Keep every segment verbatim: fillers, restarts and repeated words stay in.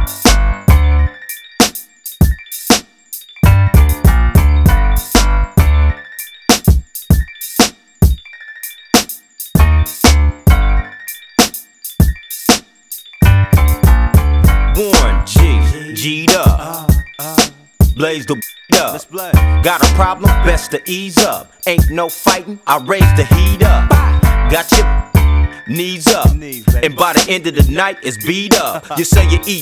Warren G, G'd up, blaze the up. Got a problem? Best to ease up. Ain't no fighting, I raise the heat up. Got your knees up, and by the end of the night, it's beat up. You say you eat,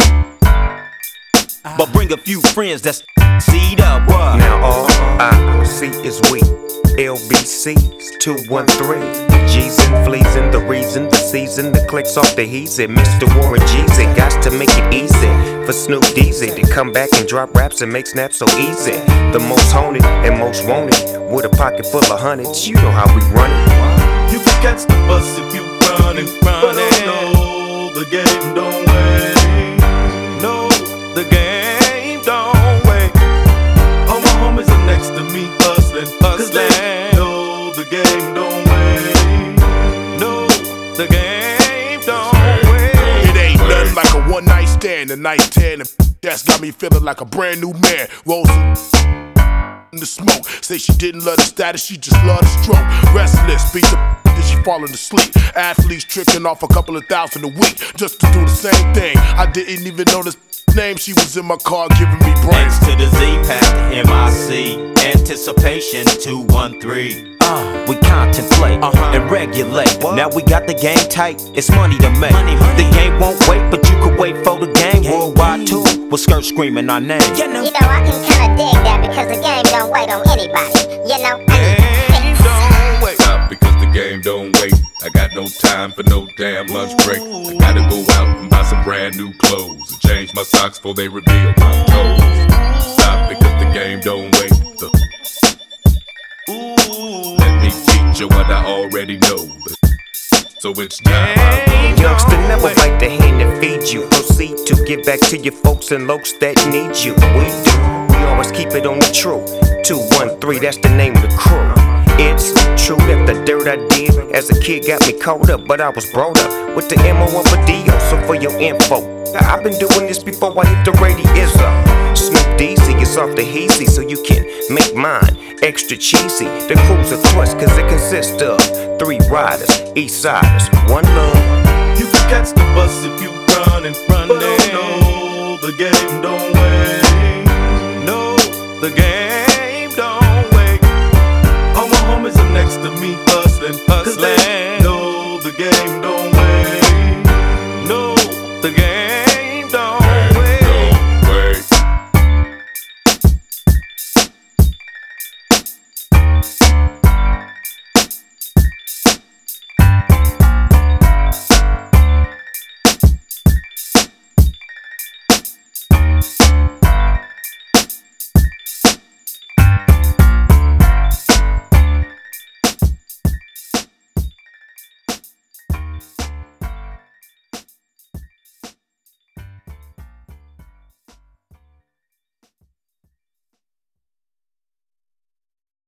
but bring a few friends that's seed up. What? Now all I see is we, L B Cs, two one three. G's and fleas and the reason, the season, the clicks off the he's it. Mister Warren G's it, got to make it easy for Snoop Dizzy to come back and drop raps and make snaps so easy. The most haunted and most wanted, with a pocket full of hundreds, you know how we run it. You can catch the bus if you running, running. No, the game don't wait. No, the game don't wait. All my homies are next to me hustling, Cause they know the game don't wait. No, the game don't wait. It ain't nothing like a one night stand, a night tan, and that's got me feeling like a brand new man. Roll some in the smoke. Say she didn't love the status, she just loved the stroke. Restless, beat the then she falling asleep. Athletes tricking off a couple of thousand a week just to do the same thing. I didn't even know this name. She was in my car giving me brains. X to the Z, past the M I C. Anticipation two one three. Uh, we contemplate uh-huh. and regulate. What? Now we got the game tight, it's money to make. Money, money. The game won't wait, but you could wait for the game. game. Worldwide too, with skirts screaming our name. You know, you know I can kinda dig that because the game don't wait on anybody. You know, game don't wait. Stop because the game don't wait. I got no time for no damn lunch break. I gotta go out and buy some brand new clothes and change my socks before they reveal my toes. Stop because the game don't wait. The Let me teach you what I already know. So it's time I go. Youngster never bite the hand that feeds you. Proceed to give back to your folks and lokes that need you. We do, we always keep it on the true. two one three, that's the name of the crew. It's true that the dirt I did as a kid got me caught up, but I was brought up with the M O of a D O. So for your info, I've been doing this before I hit the radio. Snoop Dizzy is off the heezy, so you can make mine extra cheesy. The crew's a twist, cause it consists of three riders, east siders, one love. You can catch the bus if you running, running. No, the game don't wait. No, the game